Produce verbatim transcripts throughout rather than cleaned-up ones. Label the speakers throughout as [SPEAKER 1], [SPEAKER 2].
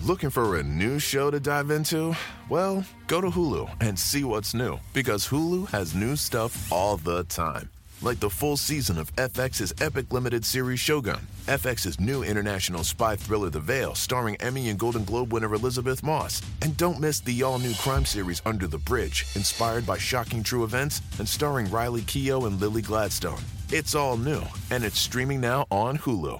[SPEAKER 1] Looking for a new show to dive into? Well, go to Hulu and see what's new, because Hulu has new stuff all the time. Like the full season of F X's epic limited series Shogun, F X's new international spy thriller The Veil, starring Emmy and Golden Globe winner Elizabeth Moss. And don't miss the all-new crime series Under the Bridge, inspired by shocking true events and starring Riley Keough and Lily Gladstone. It's all new, and it's streaming now on Hulu.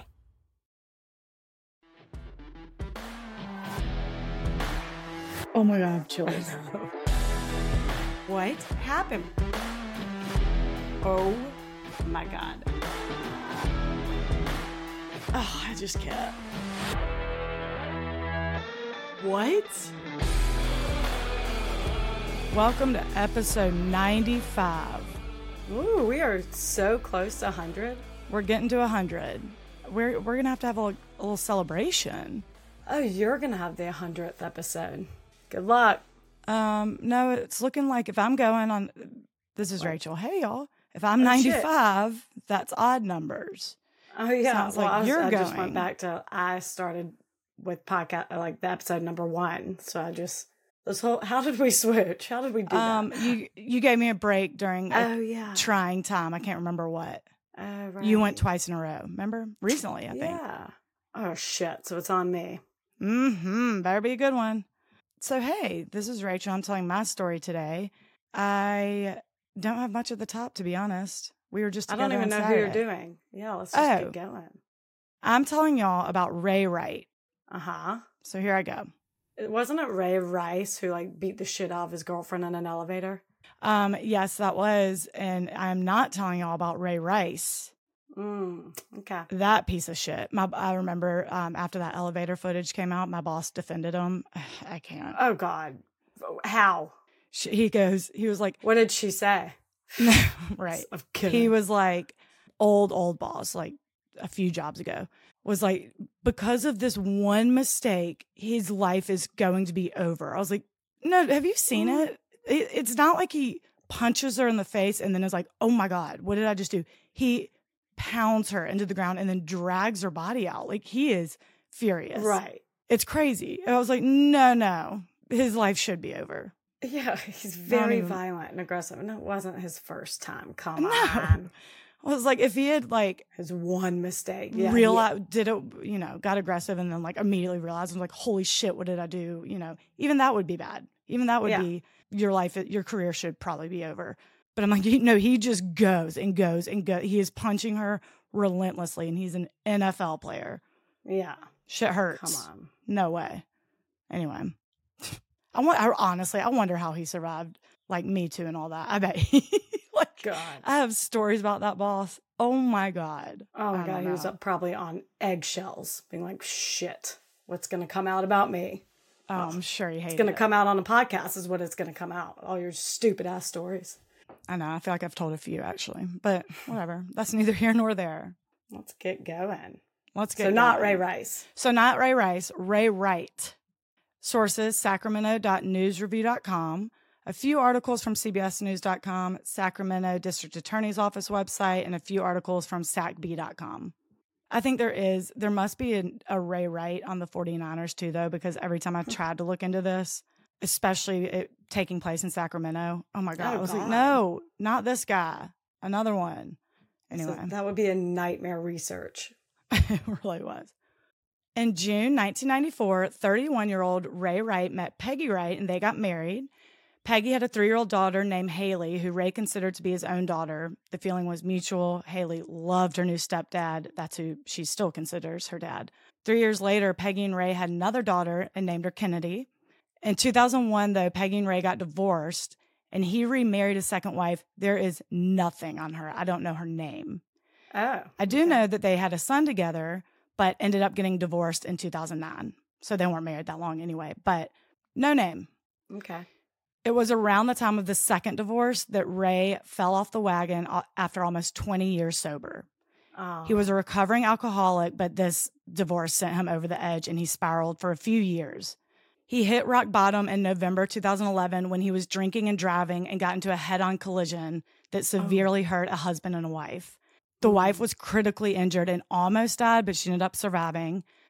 [SPEAKER 2] Oh my God, I have chills.
[SPEAKER 3] What happened? Oh my God.
[SPEAKER 2] Oh, I just can't.
[SPEAKER 3] What?
[SPEAKER 2] Welcome to episode ninety-five.
[SPEAKER 3] Ooh, we are so close to one hundred.
[SPEAKER 2] We're getting to one hundred. We're, we're going to have to have a, a little celebration.
[SPEAKER 3] Oh, you're going to have the one hundredth episode. Good luck.
[SPEAKER 2] Um, no, it's looking like if I'm going on... This is what? Rachel. Hey, y'all. If I'm
[SPEAKER 3] oh,
[SPEAKER 2] ninety-five,
[SPEAKER 3] shit.
[SPEAKER 2] That's odd numbers.
[SPEAKER 3] Oh, yeah.
[SPEAKER 2] Sounds
[SPEAKER 3] well,
[SPEAKER 2] like
[SPEAKER 3] I, was,
[SPEAKER 2] you're
[SPEAKER 3] I
[SPEAKER 2] going.
[SPEAKER 3] just went back to... I started with podcast, like the episode number one. So I just... This whole... How did we switch? How did we do
[SPEAKER 2] um,
[SPEAKER 3] that?
[SPEAKER 2] You, you gave me a break during a
[SPEAKER 3] oh, yeah.
[SPEAKER 2] trying time. I can't remember what.
[SPEAKER 3] Oh, right.
[SPEAKER 2] You went twice in a row. Remember? Recently, I think.
[SPEAKER 3] Yeah. Oh, shit. So it's on me.
[SPEAKER 2] Mm-hmm. Better be a good one. So, hey, this is Rachel. I'm telling my story today. I don't have much at the top, to be honest. We were just
[SPEAKER 3] I
[SPEAKER 2] together
[SPEAKER 3] don't even know
[SPEAKER 2] Saturday.
[SPEAKER 3] who you're doing. Yeah, let's just
[SPEAKER 2] oh,
[SPEAKER 3] get going.
[SPEAKER 2] I'm telling y'all about Ray Wright.
[SPEAKER 3] Uh-huh.
[SPEAKER 2] So here I go.
[SPEAKER 3] It, wasn't it Ray Rice who, like, beat the shit out of his girlfriend in an elevator?
[SPEAKER 2] Um, yes, that was. And I'm not telling y'all about Ray Rice.
[SPEAKER 3] Mm, okay.
[SPEAKER 2] That piece of shit. My, I remember um, after that elevator footage came out, my boss defended him. I can't.
[SPEAKER 3] Oh, God. How?
[SPEAKER 2] She, he goes, he was like.
[SPEAKER 3] What did she say?
[SPEAKER 2] Right.
[SPEAKER 3] I'm kidding.
[SPEAKER 2] He was like, old, old boss, like a few jobs ago, was like, because of this one mistake, his life is going to be over. I was like, no, have you seen mm. it? it? It's not like he punches her in the face and then is like, oh my God, what did I just do? He pounds her into the ground and then drags her body out. Like, he is furious.
[SPEAKER 3] Right.
[SPEAKER 2] It's crazy. And I was like, no, no, his life should be over.
[SPEAKER 3] Yeah, he's very even... violent and aggressive. And it wasn't his first time. Come
[SPEAKER 2] no.
[SPEAKER 3] on.
[SPEAKER 2] I was like, if he had like
[SPEAKER 3] his one mistake, yeah,
[SPEAKER 2] realized,
[SPEAKER 3] yeah.
[SPEAKER 2] did it, you know, got aggressive and then like immediately realized, I'm like, holy shit, what did I do? You know, even that would be bad. Even that would yeah. be your life, your career should probably be over. But I'm like, no, he just goes and goes and goes. He is punching her relentlessly, and he's an N F L player.
[SPEAKER 3] Yeah.
[SPEAKER 2] Shit hurts.
[SPEAKER 3] Come on.
[SPEAKER 2] No way. Anyway, I want. I, honestly, I wonder how he survived, like Me Too and all that. I bet he, like,
[SPEAKER 3] God.
[SPEAKER 2] I have stories about that boss. Oh my God.
[SPEAKER 3] Oh my
[SPEAKER 2] I
[SPEAKER 3] God. He was up probably on eggshells, being like, shit, what's going to come out about me?
[SPEAKER 2] Oh, well, I'm sure he hated it.
[SPEAKER 3] It's going to come out on a podcast is what it's going to come out. All your stupid ass stories.
[SPEAKER 2] I know. I feel like I've told a few, actually. But whatever. That's neither here nor there.
[SPEAKER 3] Let's get going.
[SPEAKER 2] Let's get
[SPEAKER 3] so
[SPEAKER 2] going.
[SPEAKER 3] So not Ray Rice.
[SPEAKER 2] So not Ray Rice. Ray Wright. Sources, sacramento dot news review dot com. A few articles from C B S news dot com, Sacramento District Attorney's Office website, and a few articles from S A C B dot com. I think there is, there must be a, a Ray Wright on the forty-niners too, though, because every time I've tried to look into this, especially it taking place in Sacramento. Oh my God.
[SPEAKER 3] Oh,
[SPEAKER 2] I was
[SPEAKER 3] God.
[SPEAKER 2] like, no, not this guy. Another one. Anyway.
[SPEAKER 3] So that would be a nightmare research.
[SPEAKER 2] It really was. In June nineteen ninety-four, thirty-one-year-old Ray Wright met Peggy Wright and they got married. Peggy had a three-year-old daughter named Haley, who Ray considered to be his own daughter. The feeling was mutual. Haley loved her new stepdad. That's who she still considers her dad. Three years later, Peggy and Ray had another daughter and named her Kennedy. In two thousand one, though, Peggy and Ray got divorced, and he remarried his second wife. There is nothing on her. I don't know her name.
[SPEAKER 3] Oh.
[SPEAKER 2] I do
[SPEAKER 3] okay.
[SPEAKER 2] know that they had a son together, but ended up getting divorced in two thousand nine. So they weren't married that long anyway, but no name.
[SPEAKER 3] Okay.
[SPEAKER 2] It was around the time of the second divorce that Ray fell off the wagon after almost twenty years sober.
[SPEAKER 3] Oh.
[SPEAKER 2] He was a recovering alcoholic, but this divorce sent him over the edge and he spiraled for a few years. He hit rock bottom in November two thousand eleven when he was drinking and driving and got into a head-on collision that severely oh. hurt a husband and a wife. The wife was critically injured and almost died, but she ended up surviving.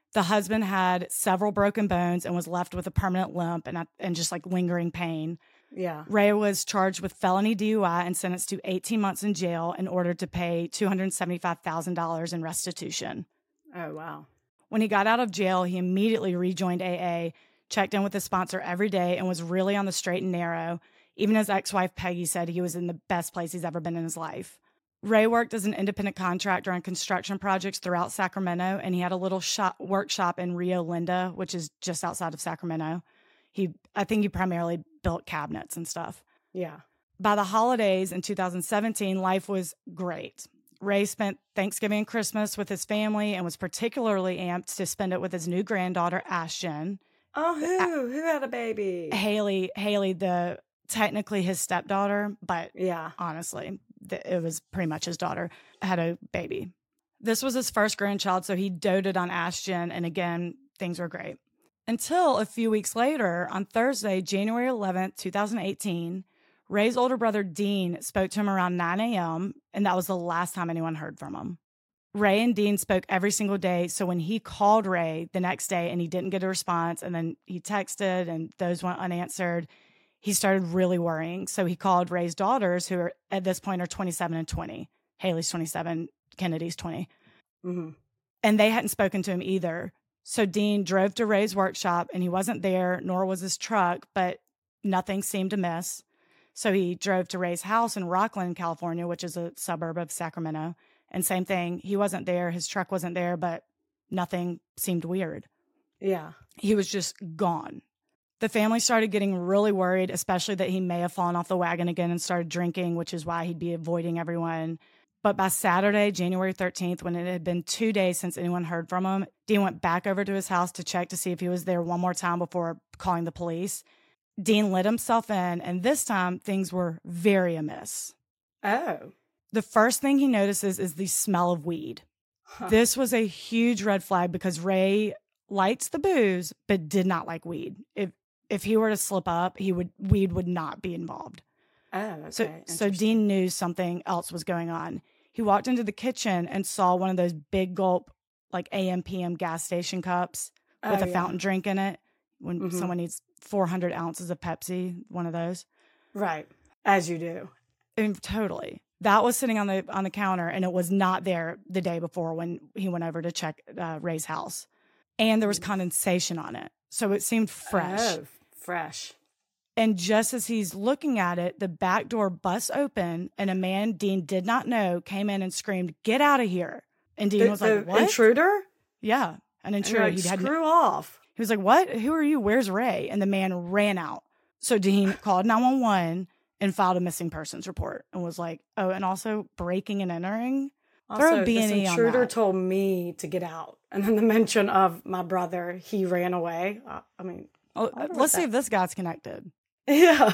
[SPEAKER 2] The husband had several broken bones and was left with a permanent limp and, and just like lingering pain.
[SPEAKER 3] Yeah.
[SPEAKER 2] Ray was charged with felony D U I and sentenced to eighteen months in jail and ordered to pay two hundred seventy-five thousand dollars in restitution.
[SPEAKER 3] Oh, wow.
[SPEAKER 2] When he got out of jail, he immediately rejoined A A, checked in with his sponsor every day, and was really on the straight and narrow. Even his ex-wife, Peggy, said he was in the best place he's ever been in his life. Ray worked as an independent contractor on construction projects throughout Sacramento, and he had a little shop, workshop in Rio Linda, which is just outside of Sacramento. He, I think he primarily built cabinets and stuff.
[SPEAKER 3] Yeah.
[SPEAKER 2] By the holidays in two thousand seventeen, life was great. Ray spent Thanksgiving and Christmas with his family and was particularly amped to spend it with his new granddaughter, Ashton.
[SPEAKER 3] Oh, who? Who had a baby?
[SPEAKER 2] Haley, Haley, the technically his stepdaughter, but
[SPEAKER 3] Yeah.
[SPEAKER 2] honestly, th- it was pretty much his daughter, had a baby. This was his first grandchild, so he doted on Ashton, and again, things were great. Until a few weeks later, on Thursday, January eleventh, twenty eighteen, Ray's older brother, Dean, spoke to him around nine a.m., and that was the last time anyone heard from him. Ray and Dean spoke every single day, so when he called Ray the next day and he didn't get a response, and then he texted and those went unanswered, he started really worrying. So he called Ray's daughters, who are at this point are twenty-seven and twenty. Haley's twenty-seven, Kennedy's twenty.
[SPEAKER 3] Mm-hmm.
[SPEAKER 2] And they hadn't spoken to him either. So Dean drove to Ray's workshop, and he wasn't there, nor was his truck, but nothing seemed amiss. So he drove to Ray's house in Rockland, California, which is a suburb of Sacramento. And same thing, he wasn't there, his truck wasn't there, but nothing seemed weird.
[SPEAKER 3] Yeah.
[SPEAKER 2] He was just gone. The family started getting really worried, especially that he may have fallen off the wagon again and started drinking, which is why he'd be avoiding everyone. But by Saturday, January thirteenth, when it had been two days since anyone heard from him, Dean went back over to his house to check to see if he was there one more time before calling the police. Dean let himself in, and this time things were very amiss.
[SPEAKER 3] Oh.
[SPEAKER 2] The first thing he notices is the smell of weed.
[SPEAKER 3] Huh.
[SPEAKER 2] This was a huge red flag because Ray likes the booze, but did not like weed. If if he were to slip up, he would weed would not be involved.
[SPEAKER 3] Oh, okay.
[SPEAKER 2] So, so Dean knew something else was going on. He walked into the kitchen and saw one of those big gulp, like A M P M gas station cups with
[SPEAKER 3] Oh,
[SPEAKER 2] a
[SPEAKER 3] yeah.
[SPEAKER 2] fountain drink in it. When
[SPEAKER 3] Mhm.
[SPEAKER 2] someone needs four hundred ounces of Pepsi, one of those.
[SPEAKER 3] Right. As you do.
[SPEAKER 2] And totally. That was sitting on the on the counter, and it was not there the day before when he went over to check uh, Ray's house. And there was condensation on it. So it seemed fresh.
[SPEAKER 3] Oh, fresh.
[SPEAKER 2] And just as he's looking at it, the back door busts open, and a man Dean did not know came in and screamed, "Get out of here!" And Dean
[SPEAKER 3] The,
[SPEAKER 2] was
[SPEAKER 3] the
[SPEAKER 2] like, "What?"
[SPEAKER 3] intruder?
[SPEAKER 2] Yeah, an
[SPEAKER 3] And
[SPEAKER 2] intruder.
[SPEAKER 3] you're like,
[SPEAKER 2] He had
[SPEAKER 3] screw off.
[SPEAKER 2] He was like, "What? Who are you? Where's Ray?" And the man ran out. So Dean called nine one one and filed a missing persons report and was like, "Oh, and also breaking and entering." Throw
[SPEAKER 3] Also,
[SPEAKER 2] a B and
[SPEAKER 3] this
[SPEAKER 2] E on
[SPEAKER 3] intruder
[SPEAKER 2] that.
[SPEAKER 3] told me to get out. And then the mention of my brother, he ran away. Uh, I mean,
[SPEAKER 2] Oh,
[SPEAKER 3] I wonder
[SPEAKER 2] let's
[SPEAKER 3] what
[SPEAKER 2] see
[SPEAKER 3] that-
[SPEAKER 2] if this guy's connected.
[SPEAKER 3] yeah.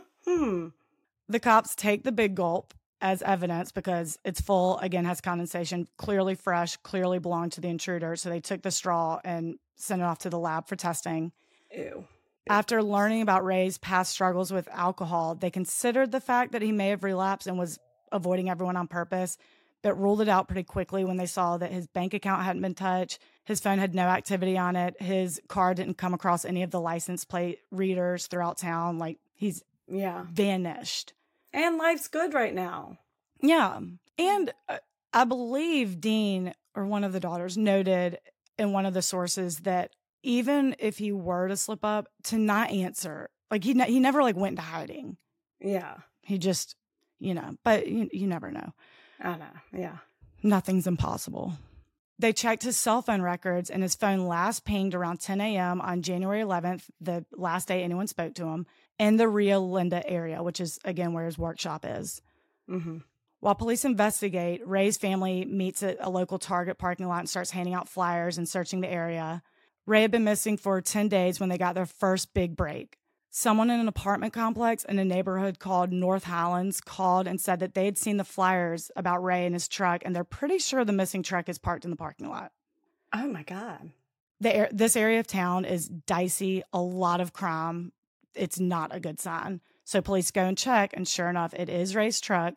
[SPEAKER 3] hmm.
[SPEAKER 2] The cops take the big gulp as evidence because it's full, again, has condensation, clearly fresh, clearly belonged to the intruder. So they took the straw and sent it off to the lab for testing.
[SPEAKER 3] Ew.
[SPEAKER 2] After learning about Ray's past struggles with alcohol, they considered the fact that he may have relapsed and was avoiding everyone on purpose, but ruled it out pretty quickly when they saw that his bank account hadn't been touched, his phone had no activity on it, his car didn't come across any of the license plate readers throughout town. Like, he's
[SPEAKER 3] Yeah.
[SPEAKER 2] vanished.
[SPEAKER 3] And life's good right now.
[SPEAKER 2] Yeah. And uh, I believe Dean, or one of the daughters, noted in one of the sources that even if he were to slip up, to not answer, like he ne- he never like went into hiding.
[SPEAKER 3] Yeah.
[SPEAKER 2] He just, you know, but you, you never know.
[SPEAKER 3] I know. Yeah.
[SPEAKER 2] Nothing's impossible. They checked his cell phone records, and his phone last pinged around ten a.m. on January eleventh, the last day anyone spoke to him, in the Rio Linda area, which is, again, where his workshop is.
[SPEAKER 3] Mm-hmm.
[SPEAKER 2] While police investigate, Ray's family meets at a local Target parking lot and starts handing out flyers and searching the area. Ray had been missing for ten days when they got their first big break. Someone in an apartment complex in a neighborhood called North Highlands called and said that they had seen the flyers about Ray and his truck, and they're pretty sure the missing truck is parked in the parking lot.
[SPEAKER 3] Oh, my God.
[SPEAKER 2] The, this area of town is dicey, a lot of crime. It's not a good sign. So police go and check, and sure enough, it is Ray's truck.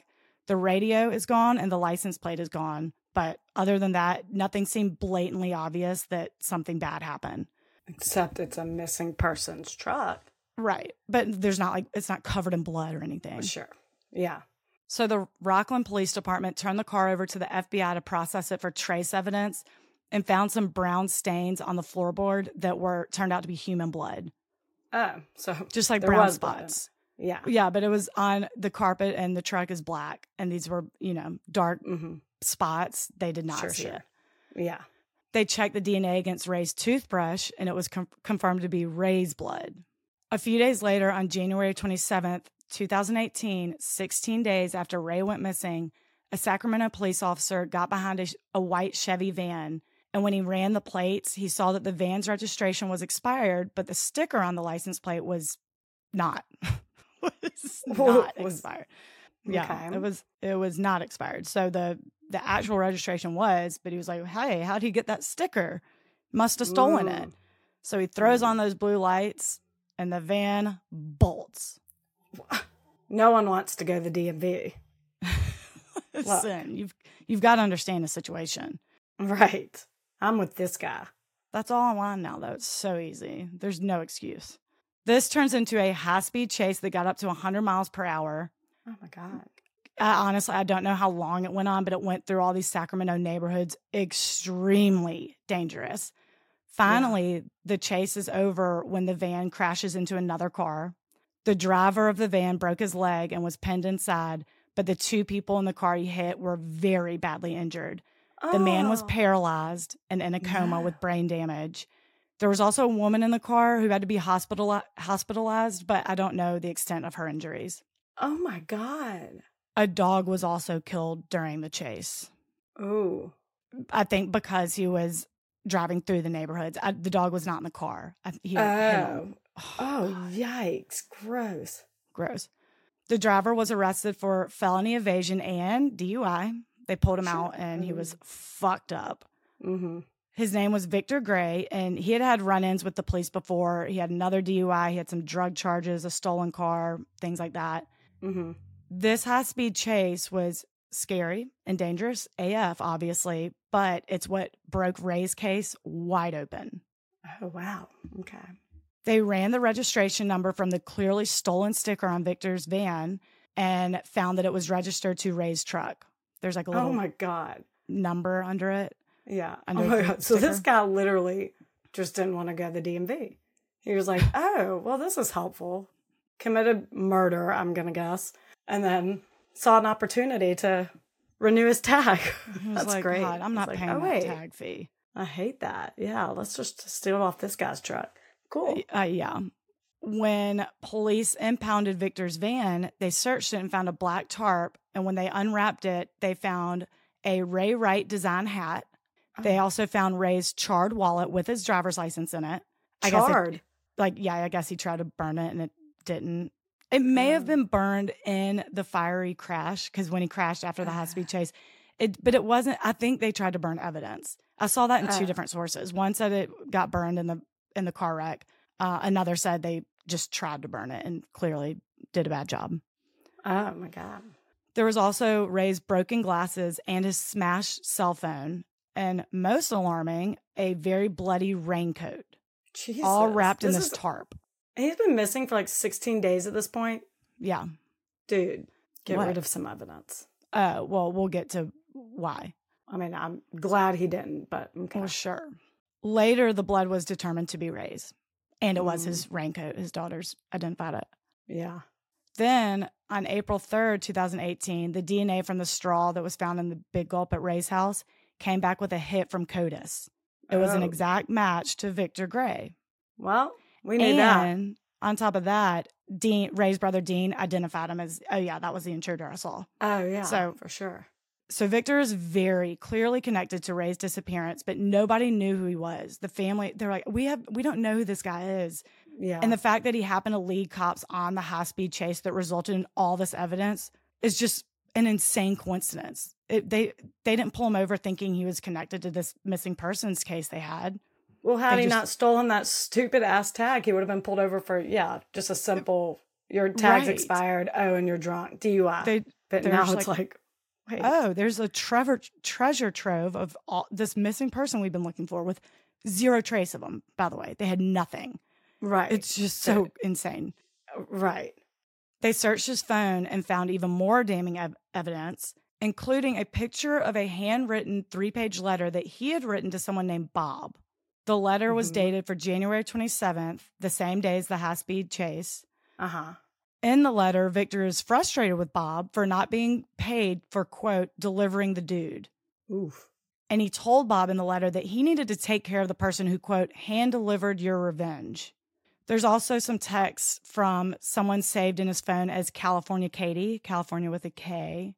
[SPEAKER 2] The radio is gone and the license plate is gone. But other than that, nothing seemed blatantly obvious that something bad happened.
[SPEAKER 3] Except it's a missing person's truck.
[SPEAKER 2] Right. But there's not like, it's not covered in blood or anything.
[SPEAKER 3] Sure. Yeah.
[SPEAKER 2] So the Rockland Police Department turned the car over to the F B I to process it for trace evidence and found some brown stains on the floorboard that were turned out to be human blood.
[SPEAKER 3] Oh, so
[SPEAKER 2] just like
[SPEAKER 3] there
[SPEAKER 2] brown
[SPEAKER 3] was blood in it.
[SPEAKER 2] spots.
[SPEAKER 3] Yeah.
[SPEAKER 2] Yeah, but it was on the carpet and the truck is black. And these were, you know, dark
[SPEAKER 3] Mm-hmm.
[SPEAKER 2] spots. They did not
[SPEAKER 3] Sure,
[SPEAKER 2] see
[SPEAKER 3] sure.
[SPEAKER 2] it.
[SPEAKER 3] Yeah.
[SPEAKER 2] They checked the D N A against Ray's toothbrush and it was com- confirmed to be Ray's blood. A few days later, on January twenty-seventh, twenty eighteen, sixteen days after Ray went missing, a Sacramento police officer got behind a, a white Chevy van. And when he ran the plates, he saw that the van's registration was expired, but the sticker on the license plate was not. was not
[SPEAKER 3] Was-
[SPEAKER 2] expired. Yeah,
[SPEAKER 3] Okay.
[SPEAKER 2] it was it was not expired. So the the actual registration was, but he was like, "Hey, how'd he get that sticker? Must have stolen
[SPEAKER 3] Mm.
[SPEAKER 2] it." So he throws
[SPEAKER 3] Mm.
[SPEAKER 2] on those blue lights, and the van bolts.
[SPEAKER 3] No one wants to go to the D M V.
[SPEAKER 2] Listen, you've you've got to understand the situation.
[SPEAKER 3] Right. I'm with this guy.
[SPEAKER 2] That's all online now, though. It's so easy. There's no excuse. This turns into a high-speed chase that got up to one hundred miles per hour.
[SPEAKER 3] Oh, my God.
[SPEAKER 2] I, honestly, I don't know how long it went on, but it went through all these Sacramento neighborhoods. Extremely dangerous. Finally, the chase is over when the van crashes into another car. The driver of the van broke his leg and was pinned inside, but the two people in the car he hit were very badly injured. The man was
[SPEAKER 3] Oh.
[SPEAKER 2] paralyzed and in a coma
[SPEAKER 3] No.
[SPEAKER 2] with brain damage. There was also a woman in the car who had to be hospital- hospitalized, but I don't know the extent of her injuries.
[SPEAKER 3] Oh, my God.
[SPEAKER 2] A dog was also killed during the chase.
[SPEAKER 3] Oh.
[SPEAKER 2] I think because he was driving through the neighborhoods. I, the dog was not in the car. I, he had hit him.
[SPEAKER 3] Oh. Oh, yikes. Gross.
[SPEAKER 2] Gross. The driver was arrested for felony evasion and D U I. They pulled him
[SPEAKER 3] Sure.
[SPEAKER 2] out and he was fucked up.
[SPEAKER 3] Mm-hmm.
[SPEAKER 2] His name was Victor Gray, and he had had run-ins with the police before. He had another D U I. He had some drug charges, a stolen car, things like that.
[SPEAKER 3] Mm-hmm.
[SPEAKER 2] This high-speed chase was scary and dangerous A F, obviously, but it's what broke Ray's case wide open.
[SPEAKER 3] Oh, wow. Okay.
[SPEAKER 2] They ran the registration number from the clearly stolen sticker on Victor's van and found that it was registered to Ray's truck. There's like a little
[SPEAKER 3] Oh, my God.
[SPEAKER 2] number under it.
[SPEAKER 3] Yeah.
[SPEAKER 2] Under
[SPEAKER 3] Oh, my
[SPEAKER 2] the
[SPEAKER 3] God. So this
[SPEAKER 2] sticker.
[SPEAKER 3] guy literally just didn't want to go to the D M V. He was like, oh, well, this is helpful. Committed murder, I'm going to guess. And then saw an opportunity to renew his tag.
[SPEAKER 2] He was
[SPEAKER 3] That's
[SPEAKER 2] like,
[SPEAKER 3] great.
[SPEAKER 2] God, I'm
[SPEAKER 3] He's
[SPEAKER 2] not
[SPEAKER 3] like,
[SPEAKER 2] paying
[SPEAKER 3] oh,
[SPEAKER 2] that
[SPEAKER 3] wait.
[SPEAKER 2] tag fee.
[SPEAKER 3] I hate that. Yeah, let's just steal off this guy's truck. Cool.
[SPEAKER 2] Uh, yeah. When police impounded Victor's van, they searched it and found a black tarp. And when they unwrapped it, they found a Ray Wright design hat. They also found Ray's charred wallet with his driver's license in it. I guess it-
[SPEAKER 3] Charred.
[SPEAKER 2] like, yeah, I guess he tried to burn it and it didn't. It may have
[SPEAKER 3] Oh.
[SPEAKER 2] been burned in the fiery crash because when he crashed after the high speed chase, it, but it wasn't. I think they tried to burn evidence. I saw that in two
[SPEAKER 3] Oh.
[SPEAKER 2] different sources. One said it got burned in the in the car wreck. Uh, another said they just tried to burn it and clearly did a bad job.
[SPEAKER 3] Oh, my God.
[SPEAKER 2] There was also Ray's broken glasses and his smashed cell phone, and most alarming, a very bloody raincoat,
[SPEAKER 3] Jesus.
[SPEAKER 2] all wrapped in
[SPEAKER 3] This
[SPEAKER 2] this
[SPEAKER 3] is-
[SPEAKER 2] tarp.
[SPEAKER 3] He's been missing for like sixteen days at this point.
[SPEAKER 2] Yeah.
[SPEAKER 3] Dude, get
[SPEAKER 2] What?
[SPEAKER 3] rid of some evidence.
[SPEAKER 2] Uh, well, we'll get to why.
[SPEAKER 3] I mean, I'm glad he didn't, but okay.
[SPEAKER 2] Well, sure. Later, the blood was determined to be Ray's, and it was
[SPEAKER 3] Mm.
[SPEAKER 2] his raincoat. His daughters identified it.
[SPEAKER 3] Yeah.
[SPEAKER 2] Then, on April third, twenty eighteen, the D N A from the straw that was found in the Big Gulp at Ray's house came back with a hit from CODIS. It was an
[SPEAKER 3] Oh.
[SPEAKER 2] exact match to Victor Gray.
[SPEAKER 3] Well, we knew that.
[SPEAKER 2] And on top of that, Dean, Ray's brother Dean identified him as, oh yeah, that was the intruder I saw.
[SPEAKER 3] Oh, yeah.
[SPEAKER 2] So-
[SPEAKER 3] for sure.
[SPEAKER 2] So Victor is very clearly connected to Ray's disappearance, but nobody knew who he was. The family, they're like, we have, we don't know who this guy is.
[SPEAKER 3] Yeah.
[SPEAKER 2] And the fact that he happened to lead cops on the high speed chase that resulted in all this evidence is just an insane coincidence. It, they they didn't pull him over thinking he was connected to this missing persons case they had.
[SPEAKER 3] well, had
[SPEAKER 2] they
[SPEAKER 3] he
[SPEAKER 2] just-
[SPEAKER 3] not stolen that stupid ass tag, he would have been pulled over for, yeah, just a simple, your tag's
[SPEAKER 2] Right.
[SPEAKER 3] expired. Oh, and you're drunk. D U I.
[SPEAKER 2] They
[SPEAKER 3] But
[SPEAKER 2] They're
[SPEAKER 3] now
[SPEAKER 2] just
[SPEAKER 3] it's
[SPEAKER 2] like,
[SPEAKER 3] like, wait.
[SPEAKER 2] oh, there's a Trevor treasure trove of all this missing person we've been looking for with zero trace of them, by the way. They had nothing.
[SPEAKER 3] Right.
[SPEAKER 2] It's just so insane.
[SPEAKER 3] Right.
[SPEAKER 2] They searched his phone and found even more damning ev- evidence, including a picture of a handwritten three-page letter that he had written to someone named Bob. The letter was
[SPEAKER 3] Mhm.
[SPEAKER 2] dated for January twenty-seventh, the same day as the high-speed chase.
[SPEAKER 3] Uh-huh.
[SPEAKER 2] In the letter, Victor is frustrated with Bob for not being paid for, quote, delivering the dude.
[SPEAKER 3] Oof.
[SPEAKER 2] And he told Bob in the letter that he needed to take care of the person who, quote, hand-delivered your revenge. There's also some texts from someone saved in his phone as California Katie, California with a K.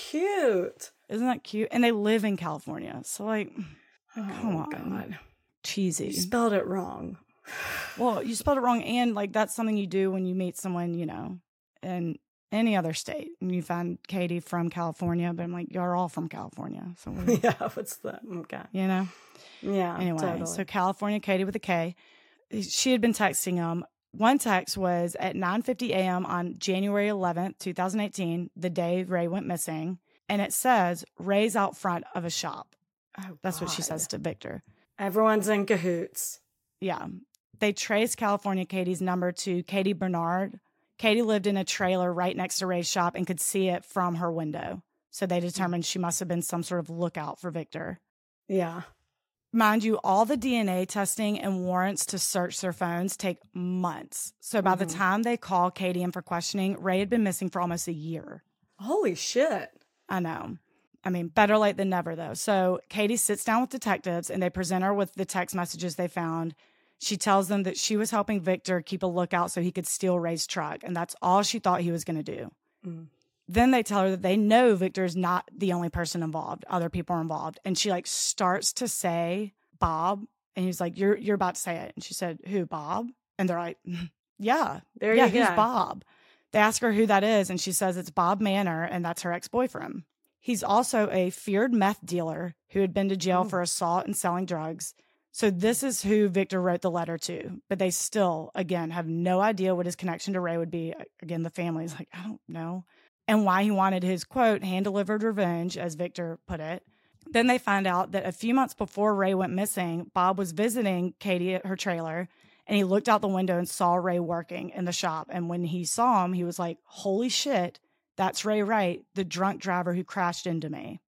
[SPEAKER 3] Cute.
[SPEAKER 2] Isn't that cute? And they live in California. So, like,
[SPEAKER 3] Oh,
[SPEAKER 2] come on.
[SPEAKER 3] God.
[SPEAKER 2] Cheesy.
[SPEAKER 3] You spelled it wrong.
[SPEAKER 2] Well, you spelled it wrong. And, like, that's something you do when you meet someone, you know, in any other state. And you find Katie from California. But I'm like, you're all from California. So, we,
[SPEAKER 3] Yeah, what's that? Okay.
[SPEAKER 2] you know?
[SPEAKER 3] Yeah,
[SPEAKER 2] Anyway,
[SPEAKER 3] totally.
[SPEAKER 2] so California Katie with a K. She had been texting him. One text was at nine fifty a.m. on January eleventh, twenty eighteen, the day Ray went missing. And it says, Ray's out front of a shop.
[SPEAKER 3] Oh,
[SPEAKER 2] That's what she
[SPEAKER 3] God.
[SPEAKER 2] says to Victor.
[SPEAKER 3] Everyone's in cahoots.
[SPEAKER 2] Yeah. They traced California Katie's number to Katie Bernard. Katie lived in a trailer right next to Ray's shop and could see it from her window. So they determined she must have been some sort of lookout for Victor.
[SPEAKER 3] Yeah.
[SPEAKER 2] Mind you, all the D N A testing and warrants to search their phones take months. So by
[SPEAKER 3] Mm-hmm.
[SPEAKER 2] the time they call Katie in for questioning, Ray had been missing for almost a year.
[SPEAKER 3] Holy shit.
[SPEAKER 2] I know. I mean, better late than never, though. So Katie sits down with detectives and they present her with the text messages they found. She tells them that she was helping Victor keep a lookout so he could steal Ray's truck. And that's all she thought he was going to do.
[SPEAKER 3] Mm.
[SPEAKER 2] Then they tell her that they know Victor's not the only person involved. Other people are involved. And she like starts to say Bob. And he's like, you're you're about to say it. And she said, who, Bob? And they're like, yeah.
[SPEAKER 3] There
[SPEAKER 2] yeah,
[SPEAKER 3] you go.
[SPEAKER 2] who's Bob? They ask her who that is. And she says it's Bob Manor. And that's her ex-boyfriend. He's also a feared meth dealer who had been to jail
[SPEAKER 3] Oh.
[SPEAKER 2] for assault and selling drugs. So this is who Victor wrote the letter to. But they still, again, have no idea what his connection to Ray would be. Again, the family's like, I don't know. And why he wanted his, quote, hand-delivered revenge, as Victor put it. Then they find out that a few months before Ray went missing, Bob was visiting Katie at her trailer, and he looked out the window and saw Ray working in the shop. And when he saw him, he was like, holy shit, that's Ray Wright, the drunk driver who crashed into me.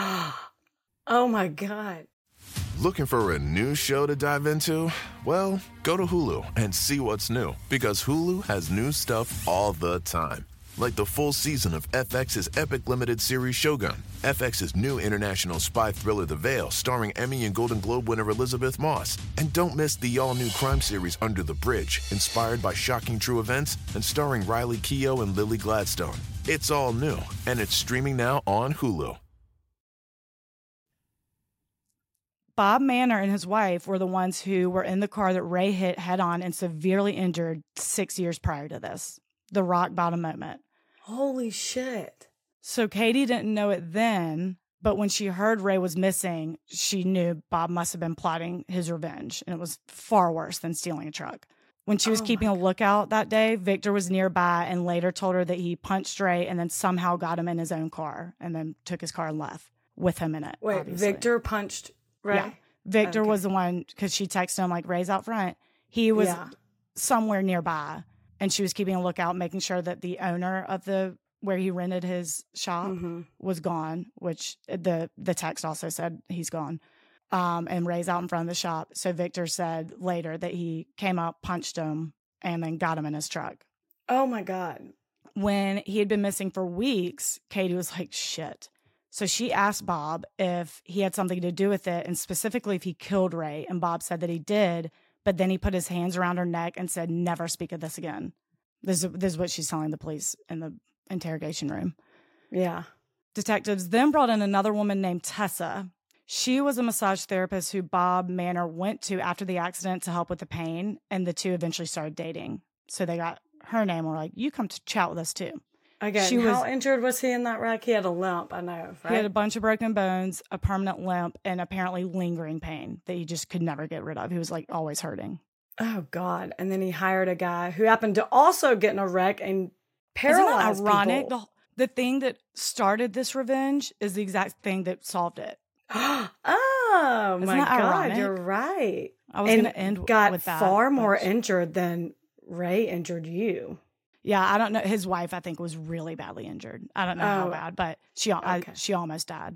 [SPEAKER 3] Oh, my God.
[SPEAKER 1] Looking for a new show to dive into? Well, go to Hulu and see what's new, because Hulu has new stuff all the time. Like the full season of F X's epic limited series Shogun, F X's new international spy thriller The Veil, starring Emmy and Golden Globe winner Elizabeth Moss. And don't miss the all-new crime series Under the Bridge, inspired by shocking true events and starring Riley Keough and Lily Gladstone. It's all new, and it's streaming now on Hulu.
[SPEAKER 2] Bob Manor and his wife were the ones who were in the car that Ray hit head-on and severely injured six years prior to this, the rock bottom moment.
[SPEAKER 3] Holy shit.
[SPEAKER 2] So Katie didn't know it then, but when she heard Ray was missing, she knew Bob must have been plotting his revenge, and it was far worse than stealing a truck. When she was
[SPEAKER 3] Oh
[SPEAKER 2] keeping
[SPEAKER 3] my
[SPEAKER 2] a lookout that day, Victor was nearby and later told her that he punched Ray and then somehow got him in his own car and then took his car and left with him in it.
[SPEAKER 3] Wait,
[SPEAKER 2] obviously.
[SPEAKER 3] Victor punched Ray?
[SPEAKER 2] Yeah. Victor
[SPEAKER 3] Okay.
[SPEAKER 2] was the one, because she texted him like, Ray's out front. He was
[SPEAKER 3] Yeah.
[SPEAKER 2] somewhere nearby, and she was keeping a lookout, making sure that the owner of the where he rented his shop
[SPEAKER 3] Mhm.
[SPEAKER 2] was gone, which the the text also said he's gone. Um, and Ray's out in front of the shop. So Victor said later that he came up, punched him, and then got him in his truck.
[SPEAKER 3] Oh, my God.
[SPEAKER 2] When he had been missing for weeks, Katie was like, shit. So she asked Bob if he had something to do with it, and specifically if he killed Ray. And Bob said that he did, but then he put his hands around her neck and said, never speak of this again. This is, this is what she's telling the police in the interrogation room.
[SPEAKER 3] Yeah.
[SPEAKER 2] Detectives then brought in another woman named Tessa. She was a massage therapist who Bob Manor went to after the accident to help with the pain, and the two eventually started dating. So they got her name and were like, you come to chat with us too.
[SPEAKER 3] Again,
[SPEAKER 2] She
[SPEAKER 3] how
[SPEAKER 2] was-
[SPEAKER 3] injured was he in that wreck? He had a limp, I know, right?
[SPEAKER 2] He had a bunch of broken bones, a permanent limp, and apparently lingering pain that he just could never get rid of. He was like always hurting.
[SPEAKER 3] Oh, God. And then he hired a guy who happened to also get in a wreck and paralyze
[SPEAKER 2] Isn't that ironic?
[SPEAKER 3] people.
[SPEAKER 2] The, the thing that started this revenge is the exact thing that solved it.
[SPEAKER 3] Oh,
[SPEAKER 2] Isn't
[SPEAKER 3] my
[SPEAKER 2] that
[SPEAKER 3] God.
[SPEAKER 2] ironic?
[SPEAKER 3] You're right.
[SPEAKER 2] I was
[SPEAKER 3] And
[SPEAKER 2] going to end
[SPEAKER 3] got
[SPEAKER 2] with that.
[SPEAKER 3] far more
[SPEAKER 2] but-
[SPEAKER 3] injured than Ray injured you.
[SPEAKER 2] Yeah, I don't know. His wife, I think, was really badly injured. I don't know how
[SPEAKER 3] Oh,
[SPEAKER 2] bad, but she I,
[SPEAKER 3] okay.
[SPEAKER 2] she almost died.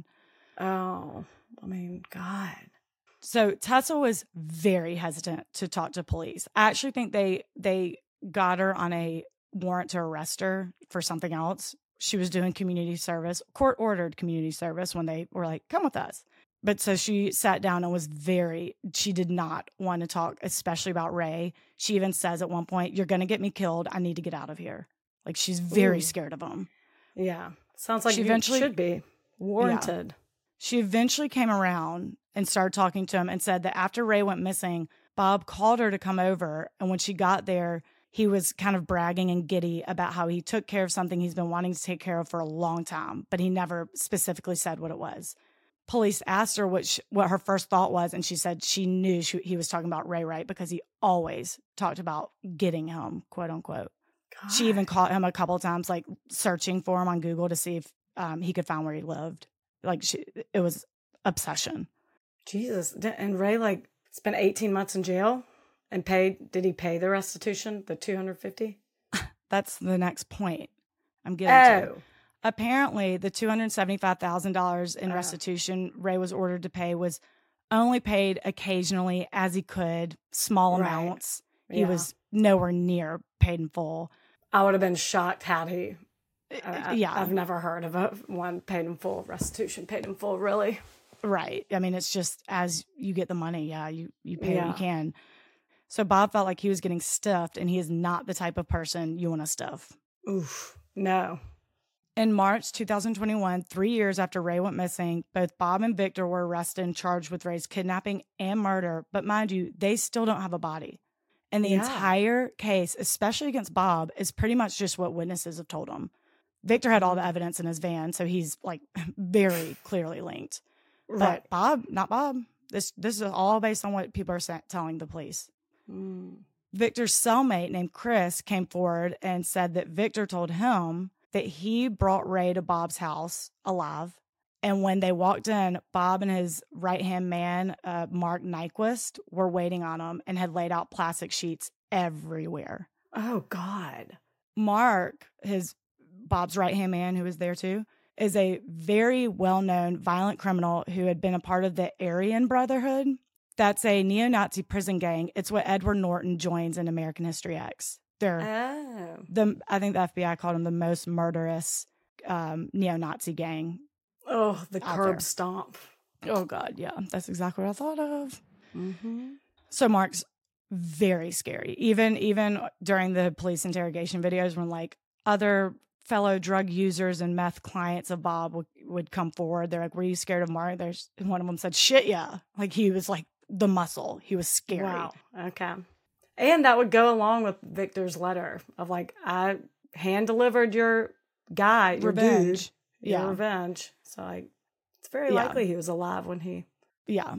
[SPEAKER 3] Oh, I mean, God.
[SPEAKER 2] So Tessa was very hesitant to talk to police. I actually think they they got her on a warrant to arrest her for something else. She was doing community service, court ordered community service when they were like, come with us. But so she sat down and was very, she did not want to talk, especially about Ray. She even says at one point, you're going to get me killed. I need to get out of here. Like she's very
[SPEAKER 3] Ooh.
[SPEAKER 2] scared of him.
[SPEAKER 3] Yeah. Sounds like
[SPEAKER 2] She
[SPEAKER 3] you
[SPEAKER 2] eventually-
[SPEAKER 3] should be warranted.
[SPEAKER 2] She eventually came around and started talking to him and said that after Ray went missing, Bob called her to come over. And when she got there, he was kind of bragging and giddy about how he took care of something he's been wanting to take care of for a long time, but he never specifically said what it was. Police asked her what she, what her first thought was, and she said she knew she, he was talking about Ray Wright because he always talked about getting him, quote unquote.
[SPEAKER 3] God.
[SPEAKER 2] She even caught him a couple of times, like searching for him on Google to see if um, he could find where he lived. Like she, it was obsession.
[SPEAKER 3] Jesus. Di- And Ray, like, spent eighteen months in jail and paid, did he pay the restitution, the two hundred fifty?
[SPEAKER 2] That's the next point I'm getting to.
[SPEAKER 3] Oh.
[SPEAKER 2] Apparently, the two hundred seventy-five thousand dollars in
[SPEAKER 3] Oh.
[SPEAKER 2] restitution Ray was ordered to pay was only paid occasionally as he could, small
[SPEAKER 3] Right.
[SPEAKER 2] amounts. He
[SPEAKER 3] Yeah.
[SPEAKER 2] was nowhere near paid in full.
[SPEAKER 3] I would have been shocked had he. I, I-
[SPEAKER 2] yeah.
[SPEAKER 3] I've never heard of a one paid in full restitution, paid in full, really.
[SPEAKER 2] Right. I mean, it's just as you get the money, yeah, you, you pay what
[SPEAKER 3] Yeah.
[SPEAKER 2] you can. So Bob felt like he was getting stuffed, and he is not the type of person you want to stuff.
[SPEAKER 3] Oof. No.
[SPEAKER 2] In March two thousand twenty-one, three years after Ray went missing, both Bob and Victor were arrested and charged with Ray's kidnapping and murder. But mind you, they still don't have a body. And the
[SPEAKER 3] Yeah.
[SPEAKER 2] entire case, especially against Bob, is pretty much just what witnesses have told him. Victor had all the evidence in his van, so he's like very clearly linked. But
[SPEAKER 3] Right.
[SPEAKER 2] Bob, not Bob. This this is all based on what people are sa- telling the police.
[SPEAKER 3] Mm.
[SPEAKER 2] Victor's cellmate named Chris came forward and said that Victor told him that he brought Ray to Bob's house alive. And when they walked in, Bob and his right-hand man, uh, Mark Nyquist, were waiting on him and had laid out plastic sheets everywhere.
[SPEAKER 3] Oh, God.
[SPEAKER 2] Mark, his Bob's right-hand man who was there too, is a very well-known violent criminal who had been a part of the Aryan Brotherhood. That's a neo-Nazi prison gang. It's what Edward Norton joins in American History X. They're
[SPEAKER 3] Oh.
[SPEAKER 2] the I think the F B I called them the most murderous um, neo-Nazi gang.
[SPEAKER 3] Oh, the
[SPEAKER 2] Out
[SPEAKER 3] curb
[SPEAKER 2] there.
[SPEAKER 3] stomp.
[SPEAKER 2] Oh God, yeah, that's exactly what I thought of.
[SPEAKER 3] Mm-hmm.
[SPEAKER 2] So Mark's very scary. Even even during the police interrogation videos, when like other fellow drug users and meth clients of Bob would, would come forward, they're like, "Were you scared of Mark?" There's one of them said, "Shit, yeah." Like he was like the muscle. He was scary.
[SPEAKER 3] Wow. Okay. And that would go along with Victor's letter of like, I hand delivered your guy, your
[SPEAKER 2] Revenge.
[SPEAKER 3] dude, your
[SPEAKER 2] Yeah.
[SPEAKER 3] revenge. So like, it's very
[SPEAKER 2] Yeah.
[SPEAKER 3] likely he was alive when he.
[SPEAKER 2] Yeah.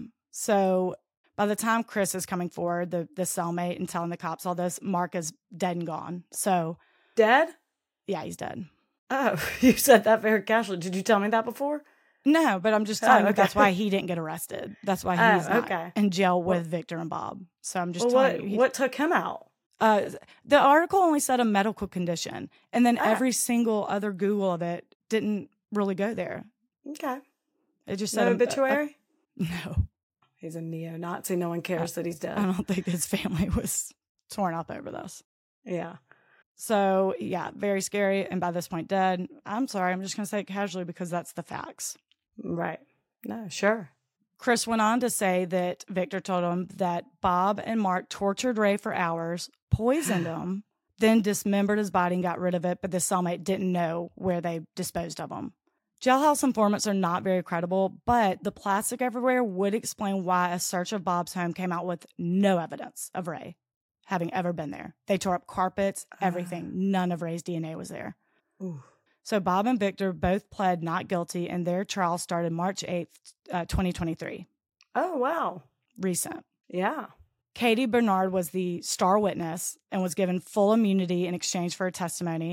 [SPEAKER 2] So by the time Chris is coming forward, the the cellmate, and telling the cops all this, Mark is dead and gone. So
[SPEAKER 3] Dead?
[SPEAKER 2] yeah, he's dead.
[SPEAKER 3] Oh, you said that very casually. Did you tell me that before?
[SPEAKER 2] No, but I'm just
[SPEAKER 3] Oh,
[SPEAKER 2] telling you
[SPEAKER 3] okay.
[SPEAKER 2] that's why he didn't get arrested. That's why
[SPEAKER 3] Oh,
[SPEAKER 2] he's not
[SPEAKER 3] okay.
[SPEAKER 2] in jail with
[SPEAKER 3] Well-
[SPEAKER 2] Victor and Bob. So I'm just
[SPEAKER 3] Well,
[SPEAKER 2] telling
[SPEAKER 3] what,
[SPEAKER 2] you. he-
[SPEAKER 3] what took him out?
[SPEAKER 2] Uh, the article only said a medical condition, and then
[SPEAKER 3] Ah.
[SPEAKER 2] every single other Google of it didn't really go there.
[SPEAKER 3] Okay.
[SPEAKER 2] It just said
[SPEAKER 3] No
[SPEAKER 2] a-
[SPEAKER 3] obituary?
[SPEAKER 2] a- no,
[SPEAKER 3] He's a neo-Nazi. No one cares that he's dead.
[SPEAKER 2] I don't think his family was torn up over this.
[SPEAKER 3] Yeah.
[SPEAKER 2] So yeah, very scary. And by this point, dead. I'm sorry. I'm just going to say it casually because that's the facts.
[SPEAKER 3] Right. No, sure.
[SPEAKER 2] Chris went on to say that Victor told him that Bob and Mark tortured Ray for hours, poisoned him, then dismembered his body and got rid of it, but the cellmate didn't know where they disposed of him. Jailhouse informants are not very credible, but the plastic everywhere would explain why a search of Bob's home came out with no evidence of Ray having ever been there. They tore up carpets, everything. None of Ray's D N A was there.
[SPEAKER 3] Ooh.
[SPEAKER 2] So Bob and Victor both pled not guilty, and their trial started March eighth, uh, twenty twenty-three.
[SPEAKER 3] Oh, wow.
[SPEAKER 2] Recent.
[SPEAKER 3] Yeah.
[SPEAKER 2] Katie Bernard was the star witness and was given full immunity in exchange for her testimony.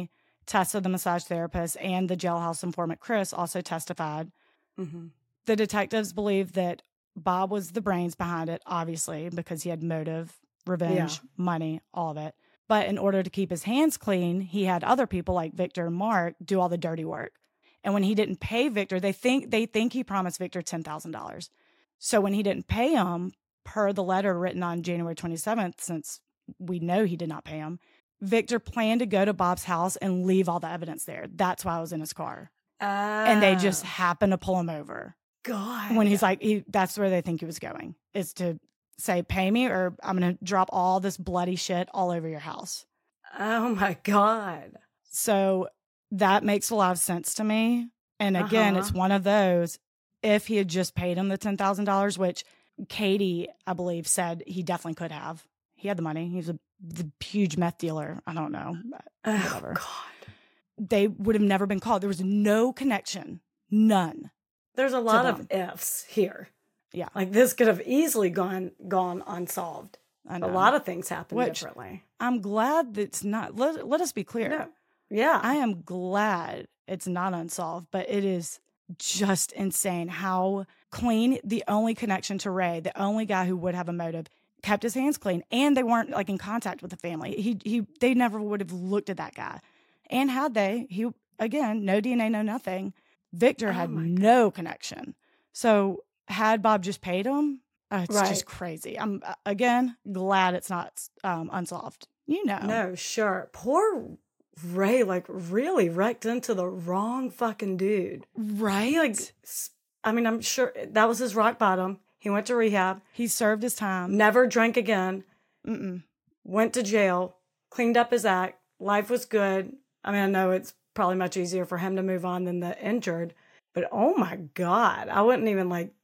[SPEAKER 2] Tessa, the massage therapist, and the jailhouse informant Chris also testified.
[SPEAKER 3] Mm-hmm.
[SPEAKER 2] The detectives believe that Bob was the brains behind it, obviously, because he had motive, revenge,
[SPEAKER 3] Yeah.
[SPEAKER 2] money, all of it. But in order to keep his hands clean, he had other people like Victor and Mark do all the dirty work. And when he didn't pay Victor, they think they think he promised Victor ten thousand dollars. So when he didn't pay him, per the letter written on January twenty-seventh, since we know he did not pay him, Victor planned to go to Bob's house and leave all the evidence there. That's why I was in his car.
[SPEAKER 3] Uh,
[SPEAKER 2] And they just happened to pull him over.
[SPEAKER 3] God.
[SPEAKER 2] When he's like, he, that's where they think he was going, is to say, pay me or I'm going to drop all this bloody shit all over your house.
[SPEAKER 3] Oh my God.
[SPEAKER 2] So that makes a lot of sense to me. And again,
[SPEAKER 3] Uh-huh.
[SPEAKER 2] it's one of those, if he had just paid him the ten thousand dollars, which Katie, I believe, said he definitely could have. He had the money. He was a the huge meth dealer. I don't know.
[SPEAKER 3] Oh
[SPEAKER 2] Whatever.
[SPEAKER 3] God.
[SPEAKER 2] They would have never been called. There was no connection. None.
[SPEAKER 3] There's a lot
[SPEAKER 2] them.
[SPEAKER 3] of ifs here.
[SPEAKER 2] Yeah.
[SPEAKER 3] Like this could have easily gone gone unsolved.
[SPEAKER 2] I
[SPEAKER 3] A
[SPEAKER 2] know.
[SPEAKER 3] lot of things happen
[SPEAKER 2] Which-
[SPEAKER 3] differently.
[SPEAKER 2] I'm glad that's not, let, let us be clear.
[SPEAKER 3] No. Yeah.
[SPEAKER 2] I am glad it's not unsolved, but it is just insane how clean the only connection to Ray, the only guy who would have a motive, kept his hands clean, and they weren't like in contact with the family. He he they never would have looked at that guy. And had they, he again, no D N A, no nothing. Victor
[SPEAKER 3] Oh
[SPEAKER 2] had
[SPEAKER 3] my
[SPEAKER 2] no connection. So had Bob just paid him, uh, it's
[SPEAKER 3] Right.
[SPEAKER 2] just crazy. I'm uh, again glad it's not um, unsolved. You know,
[SPEAKER 3] No, sure. Poor Ray, like, really wrecked into the wrong fucking dude.
[SPEAKER 2] right?
[SPEAKER 3] He, like, s- I mean, I'm sure that was his rock bottom. He went to rehab,
[SPEAKER 2] He served his time.
[SPEAKER 3] never drank again,
[SPEAKER 2] Mm-mm.
[SPEAKER 3] went to jail, cleaned up his act. Life was good. I mean, I know it's probably much easier for him to move on than the injured, but oh my God, I wouldn't even, like,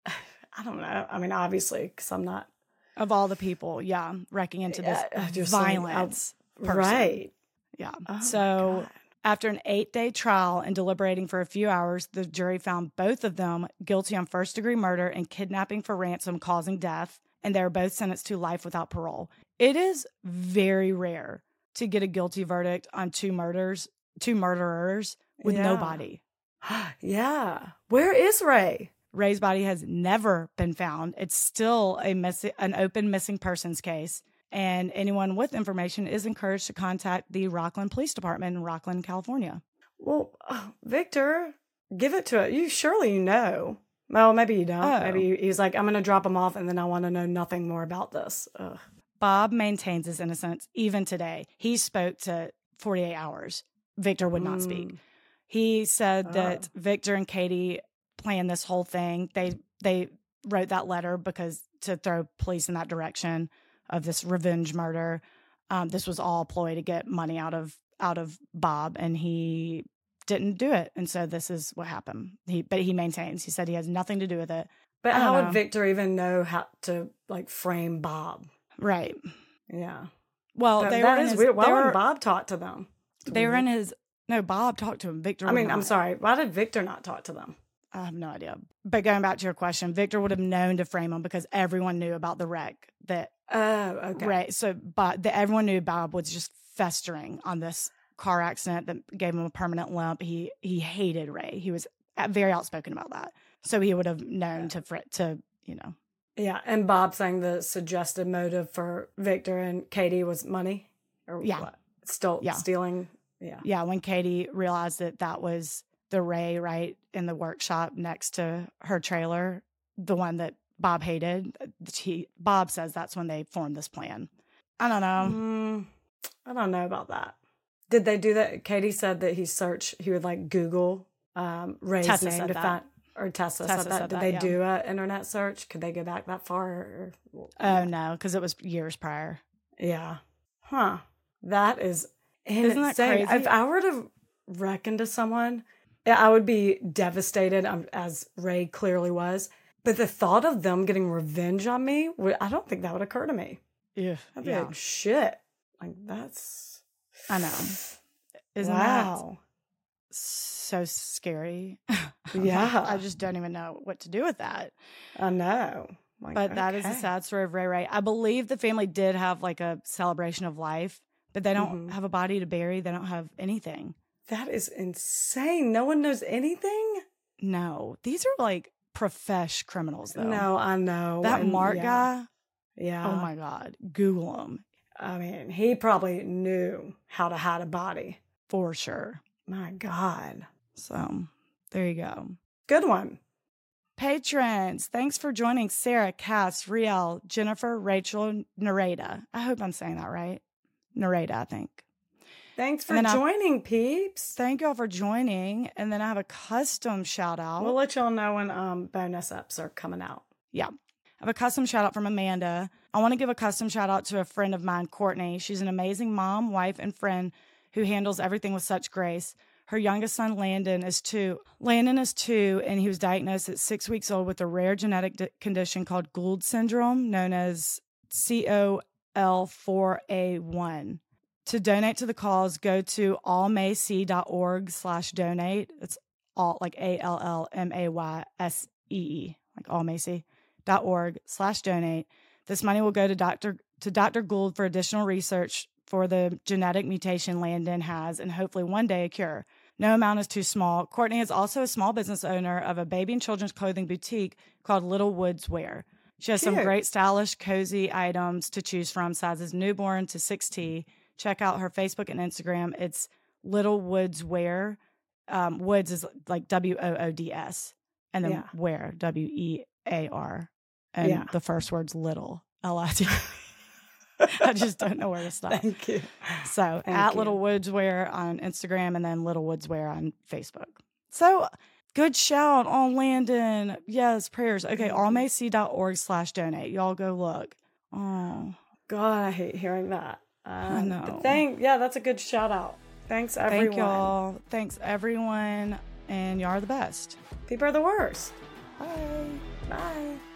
[SPEAKER 3] I don't know. I mean, obviously, because I'm not.
[SPEAKER 2] Of all the people, yeah, wrecking into this
[SPEAKER 3] Yeah, just like,
[SPEAKER 2] violence. person.
[SPEAKER 3] Right.
[SPEAKER 2] Yeah.
[SPEAKER 3] Oh my
[SPEAKER 2] so
[SPEAKER 3] God.
[SPEAKER 2] after an eight-day trial and deliberating for a few hours, the jury found both of them guilty on first-degree murder and kidnapping for ransom causing death, and they were both sentenced to life without parole. It is very rare to get a guilty verdict on two murders, two murderers with no
[SPEAKER 3] Yeah.
[SPEAKER 2] body.
[SPEAKER 3] Yeah. Where is Ray?
[SPEAKER 2] Ray's body has never been found. It's still a miss- an open missing persons case. And anyone with information is encouraged to contact the Rockland Police Department in Rockland, California.
[SPEAKER 3] Well, uh, Victor, give it to it. You surely you know. Well, maybe you don't.
[SPEAKER 2] Oh.
[SPEAKER 3] Maybe he's like, I'm going to drop him off and then I want to know nothing more about this. Ugh.
[SPEAKER 2] Bob maintains his innocence even today. He spoke to forty-eight hours. Victor would not speak.
[SPEAKER 3] Mm.
[SPEAKER 2] He said that
[SPEAKER 3] Oh.
[SPEAKER 2] Victor and Katie planned this whole thing. They they wrote that letter because to throw police in that direction of this revenge murder. Um, this was all a ploy to get money out of out of Bob, and he didn't do it. And so this is what happened. He but he maintains. He said he has nothing to do with it.
[SPEAKER 3] But
[SPEAKER 2] I don't
[SPEAKER 3] how
[SPEAKER 2] know.
[SPEAKER 3] would Victor even know how to like frame Bob?
[SPEAKER 2] Right.
[SPEAKER 3] Yeah.
[SPEAKER 2] Well,
[SPEAKER 3] That-
[SPEAKER 2] they
[SPEAKER 3] that
[SPEAKER 2] were in
[SPEAKER 3] is
[SPEAKER 2] his,
[SPEAKER 3] weird. Why
[SPEAKER 2] they
[SPEAKER 3] wouldn't
[SPEAKER 2] were,
[SPEAKER 3] Bob talk to them?
[SPEAKER 2] they were in his no. Bob talked to him. Victor.
[SPEAKER 3] I
[SPEAKER 2] would
[SPEAKER 3] mean, I'm
[SPEAKER 2] not.
[SPEAKER 3] sorry. Why did Victor not talk to them?
[SPEAKER 2] I have no idea. But going back to your question, Victor would have known to frame him because everyone knew about the wreck that
[SPEAKER 3] Oh, okay.
[SPEAKER 2] right. So, but that everyone knew Bob was just festering on this car accident that gave him a permanent limp. He he hated Ray. He was very outspoken about that. So he would have known to fr- to you know.
[SPEAKER 3] Yeah. And Bob saying the suggested motive for Victor and Katie was money? Or
[SPEAKER 2] Yeah.
[SPEAKER 3] what? Stole,
[SPEAKER 2] Yeah.
[SPEAKER 3] Stealing? Yeah.
[SPEAKER 2] Yeah, when Katie realized that that was the Ray right in the workshop next to her trailer, the one that Bob hated, he, Bob says that's when they formed this plan. I don't know.
[SPEAKER 3] Mm, I don't know about that. Did they do that? Katie said that he searched, he would like Google um, Ray's
[SPEAKER 2] Tessa
[SPEAKER 3] name
[SPEAKER 2] said
[SPEAKER 3] to
[SPEAKER 2] that.
[SPEAKER 3] find, or Tessa,
[SPEAKER 2] Tessa
[SPEAKER 3] said that.
[SPEAKER 2] said
[SPEAKER 3] Did
[SPEAKER 2] that,
[SPEAKER 3] they
[SPEAKER 2] yeah.
[SPEAKER 3] do an internet search? Could they go back that far? Or,
[SPEAKER 2] Oh, no, because it was years prior.
[SPEAKER 3] yeah. Huh. That is
[SPEAKER 2] Isn't that
[SPEAKER 3] insane.
[SPEAKER 2] crazy?
[SPEAKER 3] If I were to wreck into someone, yeah, I would be devastated, um, as Ray clearly was. But the thought of them getting revenge on me, would, I don't think that would occur to me.
[SPEAKER 2] Yeah,
[SPEAKER 3] I'd be
[SPEAKER 2] yeah.
[SPEAKER 3] like, shit. Like, that's...
[SPEAKER 2] I know. Isn't
[SPEAKER 3] wow.
[SPEAKER 2] that so scary?
[SPEAKER 3] Yeah.
[SPEAKER 2] I just don't even know what to do with that.
[SPEAKER 3] I know. Like,
[SPEAKER 2] But that is a
[SPEAKER 3] okay.
[SPEAKER 2] sad story of Ray Ray. I believe the family did have like a celebration of life, but they don't
[SPEAKER 3] Mm-hmm.
[SPEAKER 2] have a body to bury. They don't have anything.
[SPEAKER 3] That is insane. No one knows anything?
[SPEAKER 2] No, these are like profesh criminals, though.
[SPEAKER 3] No, I know.
[SPEAKER 2] That
[SPEAKER 3] And,
[SPEAKER 2] Mark
[SPEAKER 3] yeah.
[SPEAKER 2] guy,
[SPEAKER 3] Yeah.
[SPEAKER 2] oh my God, Google him
[SPEAKER 3] I mean, he probably knew how to hide a body.
[SPEAKER 2] for sure.
[SPEAKER 3] My God.
[SPEAKER 2] So there you go.
[SPEAKER 3] Good one.
[SPEAKER 2] Patrons, thanks for joining Sarah, Cass, Riel, Jennifer, Rachel, Nareda. I hope I'm saying that right. Nareda, I think.
[SPEAKER 3] Thanks for
[SPEAKER 2] And then I-
[SPEAKER 3] joining, peeps.
[SPEAKER 2] Thank y'all for joining. And then I have a custom shout out.
[SPEAKER 3] We'll let y'all know when um, bonus ups are coming out.
[SPEAKER 2] Yeah. I have a custom shout out from Amanda. I want to give a custom shout out to a friend of mine, Courtney. She's an amazing mom, wife, and friend who handles everything with such grace. Her youngest son, Landon, is two. Landon is two, and he was diagnosed at six weeks old with a rare genetic d- condition called Gould syndrome, known as C O L four A one. To donate to the cause, go to allmaysee.org slash donate. It's all like A L L M A Y S E E, like allmaysee.org slash donate. This money will go to Doctor to Doctor Gould for additional research for the genetic mutation Landon has and hopefully one day a cure. No amount is too small. Courtney is also a small business owner of a baby and children's clothing boutique called Little Woods Wear. She has some
[SPEAKER 3] Cute.
[SPEAKER 2] great stylish, cozy items to choose from, sizes newborn to six T. Check out her Facebook and Instagram. It's Little Woods Wear. Um, Woods is like W O O D S. And then
[SPEAKER 3] Yeah.
[SPEAKER 2] Wear, W E A R. And
[SPEAKER 3] Yeah.
[SPEAKER 2] the first word's little, L I T. I just don't know where to stop.
[SPEAKER 3] Thank you.
[SPEAKER 2] So
[SPEAKER 3] Thank
[SPEAKER 2] at
[SPEAKER 3] you.
[SPEAKER 2] Little Woods Wear on Instagram and then Little Woods Wear on Facebook. So good shout on Landon. Yes, prayers. Okay, allmaysee.org slash donate. Y'all go look. Oh,
[SPEAKER 3] God, I hate hearing that. Um,
[SPEAKER 2] I know.
[SPEAKER 3] But thank, yeah, that's a good shout out. Thanks, everyone.
[SPEAKER 2] thank y'all. Thanks, everyone. And y'all are the best.
[SPEAKER 3] People are the worst.
[SPEAKER 2] Bye.
[SPEAKER 3] Bye.